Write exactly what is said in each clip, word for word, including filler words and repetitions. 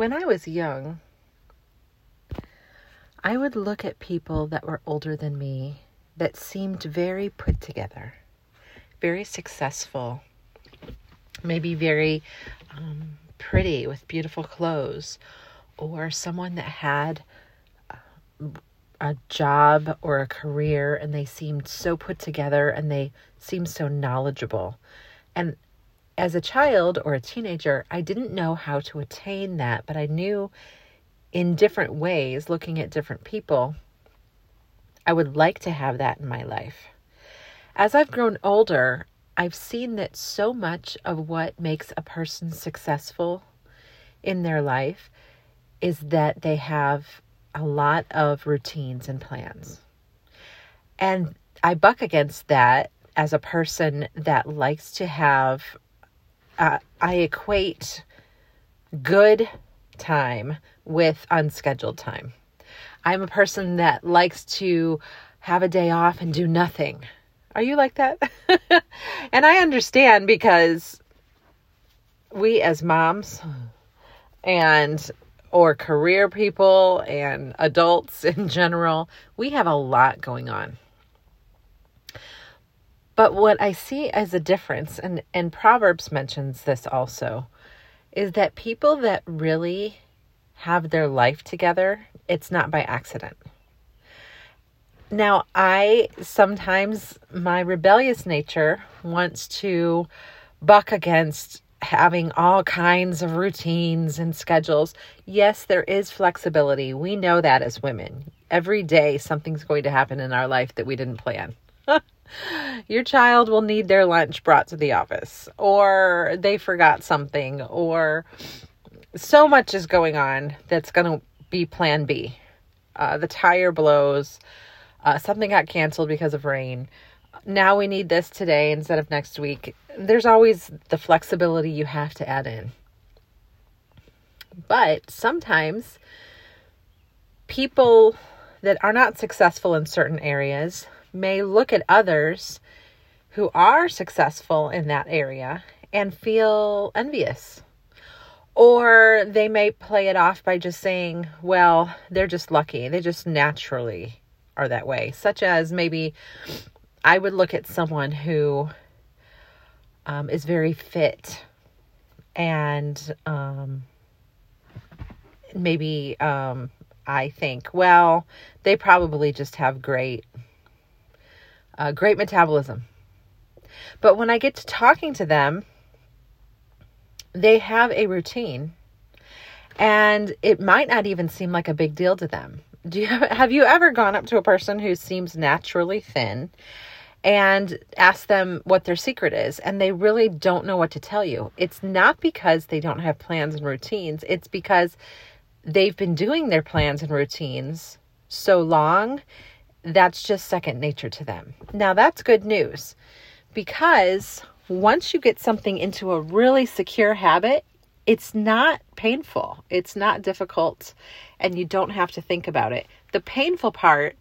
when I was young, I would look at people that were older than me that seemed very put together, very successful, maybe very um, pretty with beautiful clothes, or someone that had a job or a career and they seemed so put together and they seemed so knowledgeable. And as a child or a teenager, I didn't know how to attain that, but I knew in different ways, looking at different people, I would like to have that in my life. As I've grown older, I've seen that so much of what makes a person successful in their life is that they have a lot of routines and plans. And I buck against that as a person that likes to have, uh, I equate good time with unscheduled time. I'm a person that likes to have a day off and do nothing. Are you like that? And I understand, because we as moms and or career people and adults in general, we have a lot going on. But what I see as a difference, and, and Proverbs mentions this also, is that people that really have their life together, it's not by accident. Now, I sometimes, my rebellious nature wants to buck against having all kinds of routines and schedules. Yes, there is flexibility. We know that as women. Every day, something's going to happen in our life that we didn't plan. Your child will need their lunch brought to the office, or they forgot something, or so much is going on that's going to be plan B. Uh, the tire blows. Uh, something got canceled because of rain. Now we need this today instead of next week. There's always the flexibility you have to add in. But sometimes people that are not successful in certain areas may look at others who are successful in that area and feel envious. Or they may play it off by just saying, well, they're just lucky. They just naturally are that way. Such as maybe I would look at someone who um, is very fit and um, maybe um, I think, well, they probably just have great, uh, great metabolism. But when I get to talking to them, they have a routine, and it might not even seem like a big deal to them. Do you have, have you ever gone up to a person who seems naturally thin and asked them what their secret is, and they really don't know what to tell you? It's not because they don't have plans and routines. It's because they've been doing their plans and routines so long, that's just second nature to them. Now, that's good news, because once you get something into a really secure habit, it's not painful. It's not difficult, and you don't have to think about it. The painful part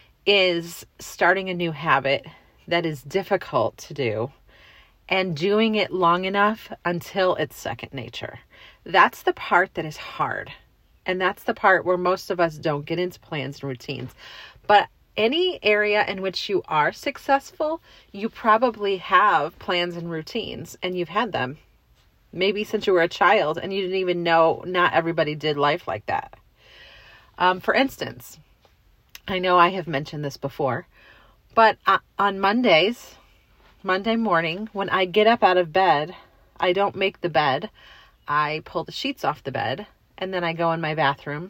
is starting a new habit that is difficult to do and doing it long enough until it's second nature. That's the part that is hard. And that's the part where most of us don't get into plans and routines. But any area in which you are successful, you probably have plans and routines, and you've had them maybe since you were a child, and you didn't even know not everybody did life like that. Um, for instance, I know I have mentioned this before, but uh, on Mondays, Monday morning, when I get up out of bed, I don't make the bed. I pull the sheets off the bed, and then I go in my bathroom,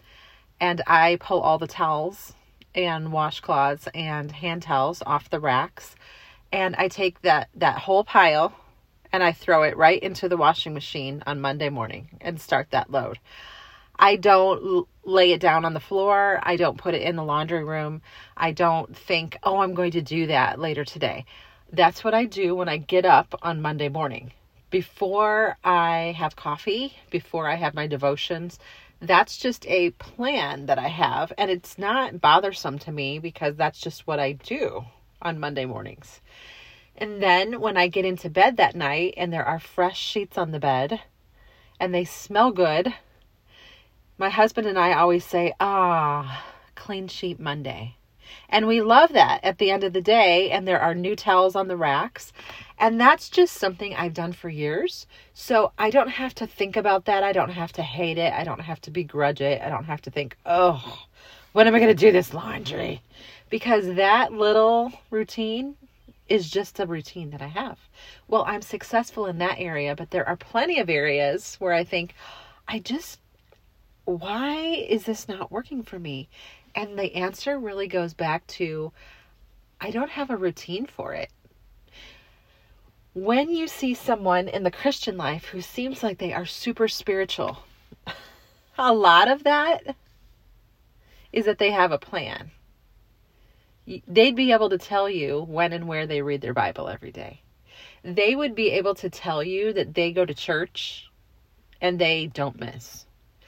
and I pull all the towels and washcloths and hand towels off the racks, and I take that, that whole pile and I throw it right into the washing machine on Monday morning and start that load. I don't l- lay it down on the floor. I don't put it in the laundry room. I don't think, oh, I'm going to do that later today. That's what I do when I get up on Monday morning. Before I have coffee, before I have my devotions, that's just a plan that I have, and it's not bothersome to me because that's just what I do on Monday mornings. And then when I get into bed that night and there are fresh sheets on the bed and they smell good My husband and I always say, ah, clean sheet Monday. And we love that at the end of the day. And there are new towels on the racks. And that's just something I've done for years. So I don't have to think about that. I don't have to hate it. I don't have to begrudge it. I don't have to think, oh, when am I going to do this laundry? Because that little routine is just a routine that I have. Well, I'm successful in that area, but there are plenty of areas where I think, I just, why is this not working for me? And the answer really goes back to, I don't have a routine for it. When you see someone in the Christian life who seems like they are super spiritual, a lot of that is that they have a plan. They'd be able to tell you when and where they read their Bible every day. They would be able to tell you that they go to church and they don't miss.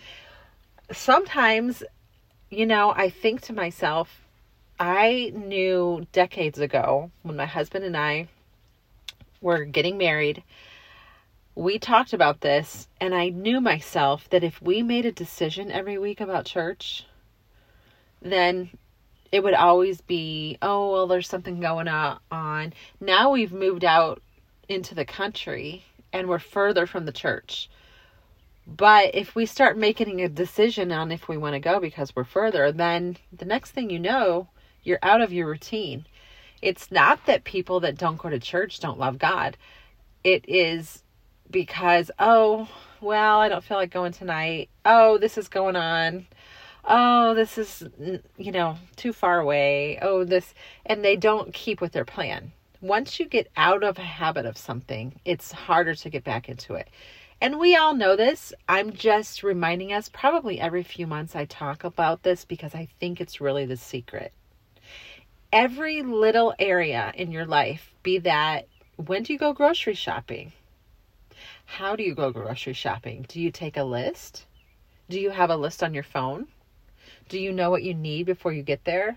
Sometimes, you know, I think to myself, I knew decades ago when my husband and I were getting married, we talked about this, and I knew myself that if we made a decision every week about church, then it would always be, oh, well, there's something going on. Now we've moved out into the country and we're further from the church. But if we start making a decision on if we want to go because we're further, then the next thing you know, you're out of your routine. It's not that people that don't go to church don't love God. It is because, oh, well, I don't feel like going tonight. Oh, this is going on. Oh, this is, you know, too far away. Oh, this, and they don't keep with their plan. Once you get out of a habit of something, it's harder to get back into it. And we all know this. I'm just reminding us, probably every few months I talk about this because I think it's really the secret. Every little area in your life, be that, when do you go grocery shopping? How do you go grocery shopping? Do you take a list? Do you have a list on your phone? Do you know what you need before you get there?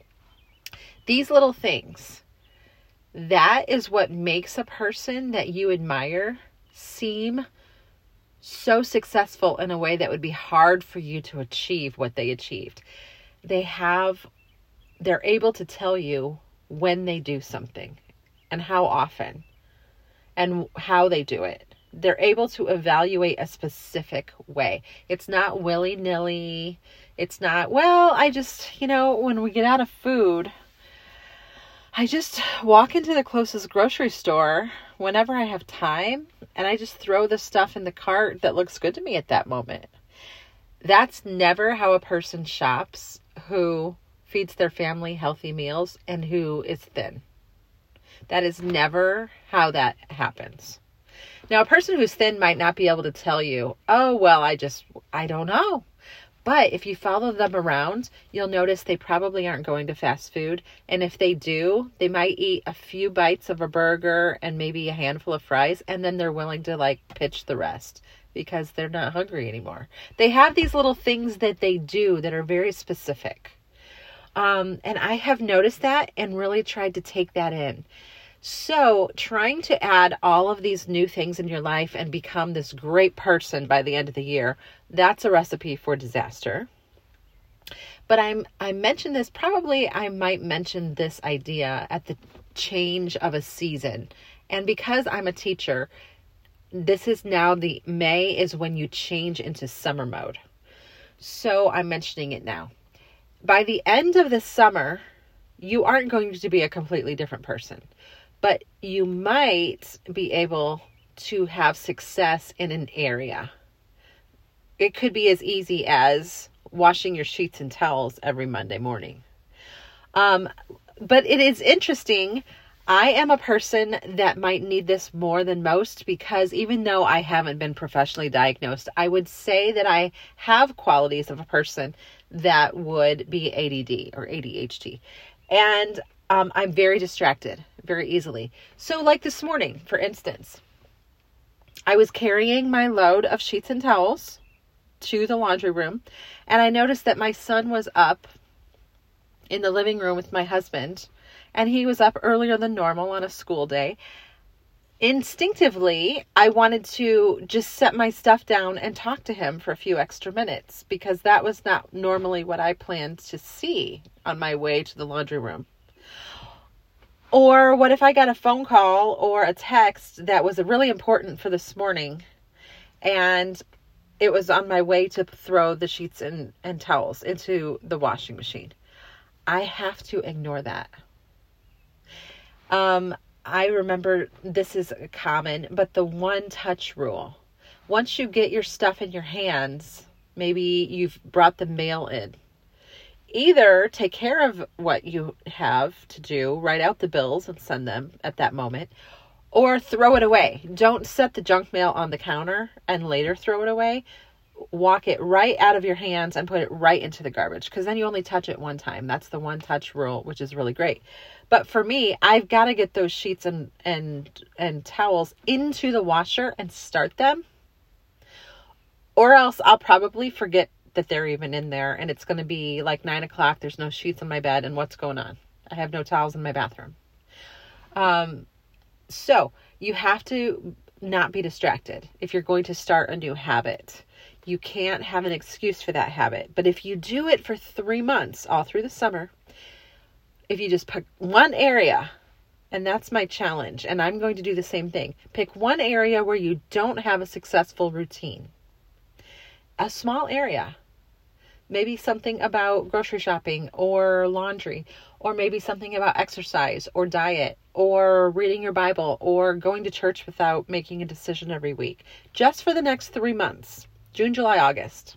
These little things, that is what makes a person that you admire seem so successful in a way that would be hard for you to achieve what they achieved. They have, they're able to tell you when they do something and how often and how they do it. They're able to evaluate a specific way. It's not willy-nilly. It's not, well, I just, you know, when we get out of food, I just walk into the closest grocery store whenever I have time, and I just throw the stuff in the cart that looks good to me at that moment. That's never how a person shops who feeds their family healthy meals and who is thin. That is never how that happens. Now, a person who's thin might not be able to tell you, oh, well, I just, I don't know. But if you follow them around, you'll notice they probably aren't going to fast food. And if they do, they might eat a few bites of a burger and maybe a handful of fries. And then they're willing to like pitch the rest because they're not hungry anymore. They have these little things that they do that are very specific. Um, and I have noticed that and really tried to take that in. So trying to add all of these new things in your life and become this great person by the end of the year, that's a recipe for disaster. But I'm, I mentioned this, probably I might mention this idea at the change of a season. And because I'm a teacher, this is now the May is when you change into summer mode. So I'm mentioning it now. By the end of the summer, you aren't going to be a completely different person. But you might be able to have success in an area. It could be as easy as washing your sheets and towels every Monday morning. Um, but it is interesting. I am a person that might need this more than most because even though I haven't been professionally diagnosed, I would say that I have qualities of a person that would be A D D or A D H D. And Um, I'm very distracted very easily. So like this morning, for instance, I was carrying my load of sheets and towels to the laundry room, and I noticed that my son was up in the living room with my husband, and he was up earlier than normal on a school day. instinctively, I wanted to just set my stuff down and talk to him for a few extra minutes because that was not normally what I planned to see on my way to the laundry room. Or what if I got a phone call or a text that was really important for this morning and it was on my way to throw the sheets and, and towels into the washing machine? I have to ignore that. Um, I remember this is common, but the one touch rule. Once you get your stuff in your hands, maybe you've brought the mail in. Either take care of what you have to do, write out the bills and send them at that moment, or throw it away. Don't set the junk mail on the counter and later throw it away. Walk it right out of your hands and put it right into the garbage because then you only touch it one time. That's the one touch rule, which is really great. But for me, I've got to get those sheets and, and, and towels into the washer and start them, or else I'll probably forget that they're even in there and it's going to be like nine o'clock. There's no sheets on my bed and what's going on? I have no towels in my bathroom. Um, so you have to not be distracted if you're going to start a new habit. You can't have an excuse for that habit. But if you do it for three months, all through the summer, if you just pick one area, and that's my challenge, and I'm going to do the same thing. Pick one area where you don't have a successful routine. A small area. Maybe something about grocery shopping or laundry, or maybe something about exercise or diet or reading your Bible or going to church without making a decision every week. Just for the next three months. June, July, August.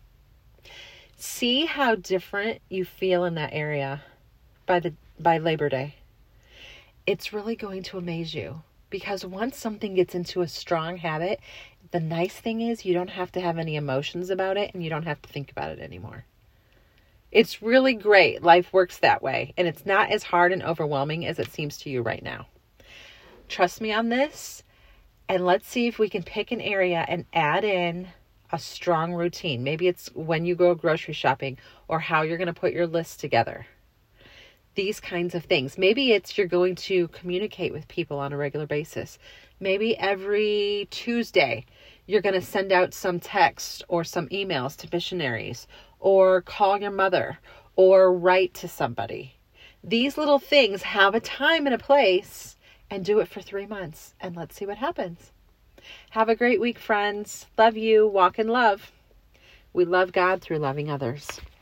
See how different you feel in that area by the by Labor Day. It's really going to amaze you because once something gets into a strong habit, the nice thing is you don't have to have any emotions about it and you don't have to think about it anymore. It's really great. Life works that way and it's not as hard and overwhelming as it seems to you right now. Trust me on this and let's see if we can pick an area and add in a strong routine. Maybe it's when you go grocery shopping or how you're going to put your list together. These kinds of things. Maybe it's you're going to communicate with people on a regular basis. Maybe every Tuesday you're going to send out some text or some emails to missionaries or call your mother or write to somebody. These little things have a time and a place and do it for three months and let's see what happens. Have a great week, friends. Love you. Walk in love. We love God through loving others.